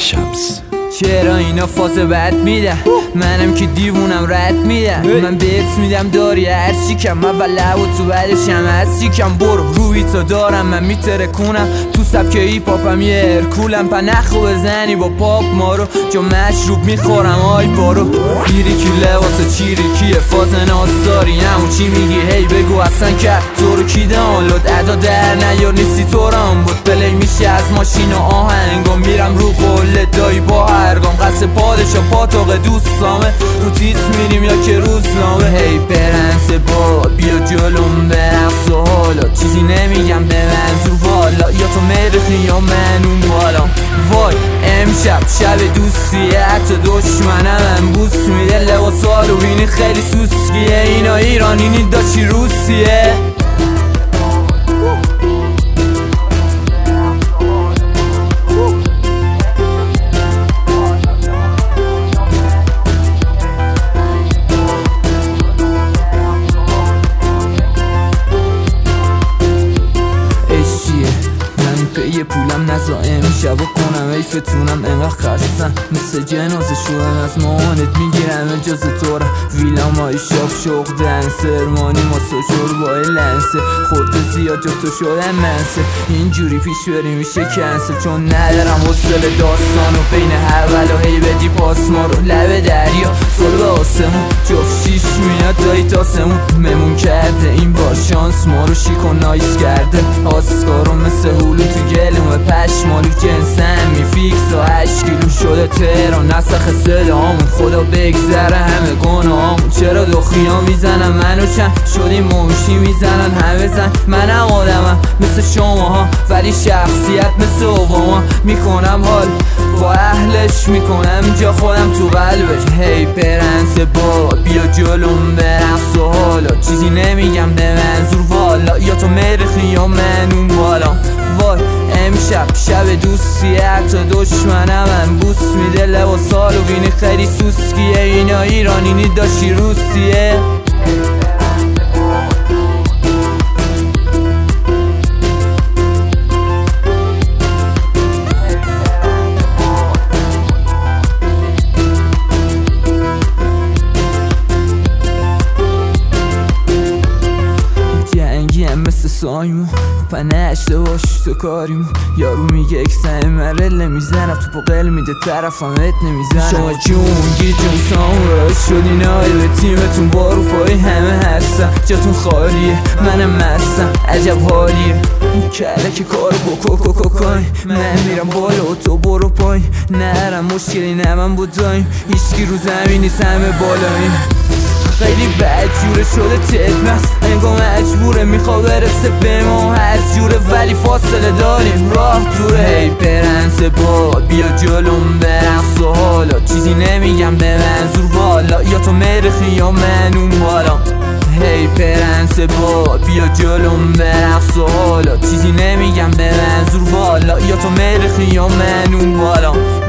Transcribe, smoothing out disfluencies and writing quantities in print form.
شمس. چرا اینا فاز بد میدن، منم که دیوونم رد میدن. من بهت میدم داری هرچی کم، من و لب و تو بعدش هم هستی کم. برو روی تو دارم من میترکونم، تو سبک ایپ هاپم یه ارکولم. پنخو بزنی با پاپ مارو، جا مشروب میخورم آی بارو. گیری کی لباس چیری کیه، فاز نازداری همون چی میگی هی بگو اصلا کرد تو رو کی دانلود. ادا در نیار نیستی تو رام بود، پلی میشه از ماشین و آهنگام. میرم رو قله دایی با هرگام، قصد پادشا پاتوق دوستامه. رو تیس میریم یا که روزنامه. هی پرنس با بیا جلوم برقص و حالا چیزی نمیگم به منظور والا. یا تو مرخی یا من اون بالا. وای امشب شب دوستیه، حتی دشمنم بوس میده. لباسا رو بینی خیلی سوسکیه، اینا ایرانی نی داشتی روسیه. یه پولم نزا امشب کنم ایفتونم انقدر خستم. مثل جنازه شدم از مامانت میگیرم اجازه تو را. ویلام های شاب شوق دنسر مانی ماساژور با لنسه. خورده زیاد جا تو شدم منسه، اینجوری پیش بری میشه کنسل. چون ندارم حوصله داستانو بین حول و هی بدی پاس ما رو. لب دریا سال به آسمون، جفت شیش میاد دایی تاسمون. ممون کرده این با شانس ما رو شیک و نایس کرده. آسکارو مثل هولو تو گلومه پشمالو جنسم میفیکس و 8 کیلو شده تهران. نسخ صدامون خدا بگذره همه گناهامون. چرا دخیا میزنن منو چند شدیم موشی میزنن همه زن. منم آدمم مثل شماها ولی شخصیت مثل اوباما. میکنم حال با اهلش، میکنم جا خودم تو قلبش. هی پرنس با بیا جلوم برقص و حالا چیزی نمیگم به منظور والا. یا تو مرخی یا من اون بالا. وای امشب شب دوستیه، حتی دشمنم بوس میده. لباسا رو بینی خیلی سوسکیه، اینا ایرانی نی داشتی روسیه. مثل سایمون پنشته باش تو کاریمون. یارو میگه اکسن مرله میزنم تو قل میده طرفم ات نمیزنم. شما جون گی جون سامورا شدین آی به تیمتون بارو پای همه هستم. جاتون خالیه منم مستم عجب حالیه. کله که کارو بکو کنی، من میرم بالا و تو برو پایین. نرم مشکلی نه من بوداییم، هیچکی رو زمین نیست همه بالاییم. خیلی بد جوره شده تدمست، انگاه مجبوره میخوا برسه به ما هر جوره. ولی فاصله داریم راه دوره. هی پرنس با بیا جلوم برقص و حالا چیزی نمیگم به منظور والا. یا تو مرخی یا من اون بالا. هی پرنس با بیا جلوم برقص و حالا چیزی نمیگم به منظور والا. یا تو مرخی یا من اون بالا.